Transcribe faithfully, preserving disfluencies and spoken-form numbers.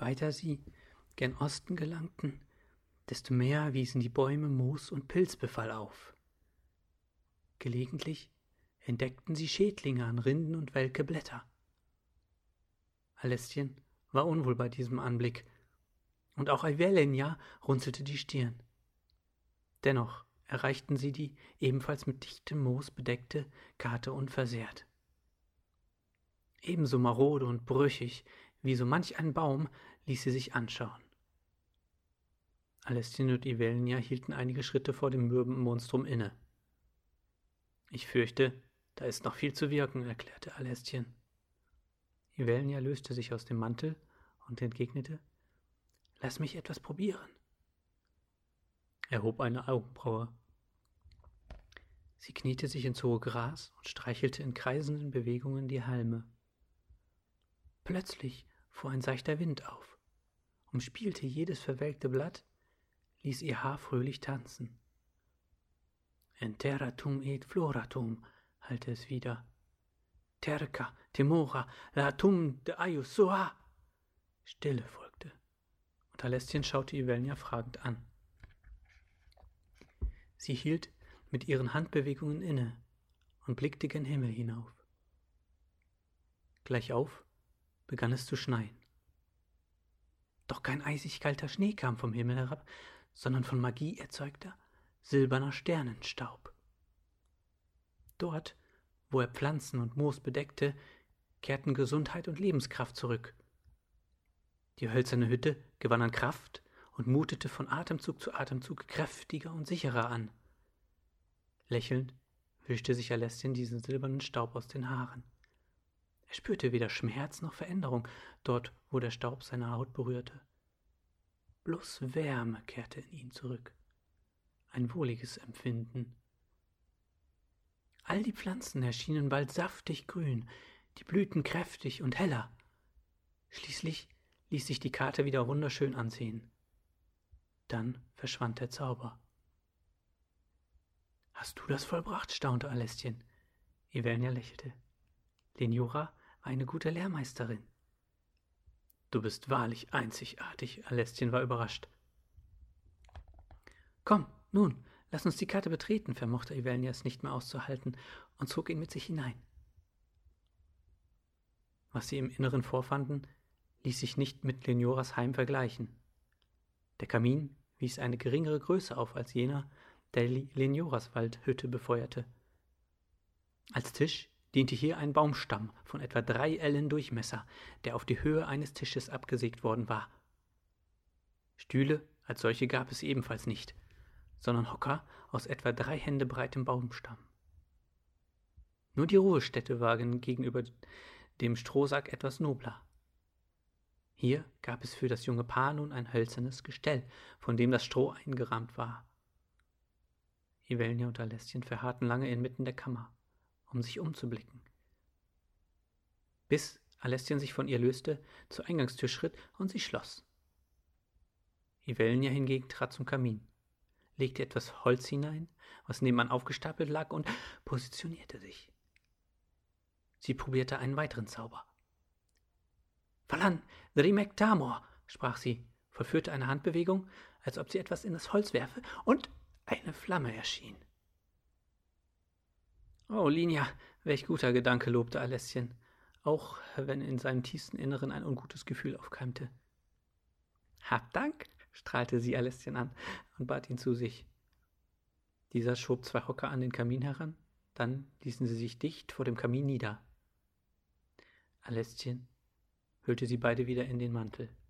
weiter sie gen Osten gelangten, desto mehr wiesen die Bäume Moos- und Pilzbefall auf. Gelegentlich entdeckten sie Schädlinge an Rinden und welke Blätter. Alestien war unwohl bei diesem Anblick, und auch Ivelnia runzelte die Stirn. Dennoch erreichten sie die ebenfalls mit dichtem Moos bedeckte Karte unversehrt. Ebenso marode und brüchig wie so manch ein Baum ließ sie sich anschauen. Alestien und Ivelnia hielten einige Schritte vor dem mürben Monstrum inne. »Ich fürchte, da ist noch viel zu wirken«, erklärte Alestien. Ivelnia löste sich aus dem Mantel und entgegnete: »Lass mich etwas probieren.« Er hob eine Augenbraue. Sie kniete sich ins hohe Gras und streichelte in kreisenden Bewegungen die Halme. Plötzlich fuhr ein seichter Wind auf, umspielte jedes verwelkte Blatt, ließ ihr Haar fröhlich tanzen. »Enteratum et floratum«, hallte es wieder. »Terca, temora, latum de aius soa«. Stille folgte, und Alestien schaute Ivelnia fragend an. Sie hielt mit ihren Handbewegungen inne und blickte gen Himmel hinauf. Gleichauf begann es zu schneien. Doch kein eisig kalter Schnee kam vom Himmel herab, sondern von Magie erzeugter, silberner Sternenstaub. Dort, wo er Pflanzen und Moos bedeckte, kehrten Gesundheit und Lebenskraft zurück. Die hölzerne Hütte gewann an Kraft und mutete von Atemzug zu Atemzug kräftiger und sicherer an. Lächelnd wischte sich Alestien diesen silbernen Staub aus den Haaren. Er spürte weder Schmerz noch Veränderung dort, wo der Staub seine Haut berührte. Bloß Wärme kehrte in ihn zurück, ein wohliges Empfinden. All die Pflanzen erschienen bald saftig grün, die Blüten kräftig und heller. Schließlich ließ sich die Karte wieder wunderschön ansehen. Dann verschwand der Zauber. »Hast du das vollbracht?« staunte Alestien. Ivelnia lächelte. »Leonora war eine gute Lehrmeisterin.« »Du bist wahrlich einzigartig«, Alestien war überrascht. »Komm, nun, lass uns die Karte betreten«, vermochte Ivelnia es nicht mehr auszuhalten und zog ihn mit sich hinein. Was sie im Inneren vorfanden, ließ sich nicht mit Leonoras Heim vergleichen. Der Kamin wies eine geringere Größe auf als jener, der Leonoras Waldhütte befeuerte. Als Tisch diente hier ein Baumstamm von etwa drei Ellen Durchmesser, der auf die Höhe eines Tisches abgesägt worden war. Stühle als solche gab es ebenfalls nicht, sondern Hocker aus etwa drei Hände breitem Baumstamm. Nur die Ruhestätte war gegenüber dem Strohsack etwas nobler. Hier gab es für das junge Paar nun ein hölzernes Gestell, von dem das Stroh eingerahmt war. Ivelnia und Alestien verharrten lange inmitten der Kammer, um sich umzublicken. Bis Alestien sich von ihr löste, zur Eingangstür schritt und sie schloss. Ivelnia hingegen trat zum Kamin, legte etwas Holz hinein, was nebenan aufgestapelt lag, und positionierte sich. Sie probierte einen weiteren Zauber. »Falan, Drimectamor«, sprach sie, vollführte eine Handbewegung, als ob sie etwas in das Holz werfe, und eine Flamme erschien. »Oh, Linia, welch guter Gedanke«, lobte Alestien, auch wenn in seinem tiefsten Inneren ein ungutes Gefühl aufkeimte. »Hab Dank«, strahlte sie Alestien an und bat ihn zu sich. Dieser schob zwei Hocker an den Kamin heran, dann ließen sie sich dicht vor dem Kamin nieder. Alestien hüllte sie beide wieder in den Mantel.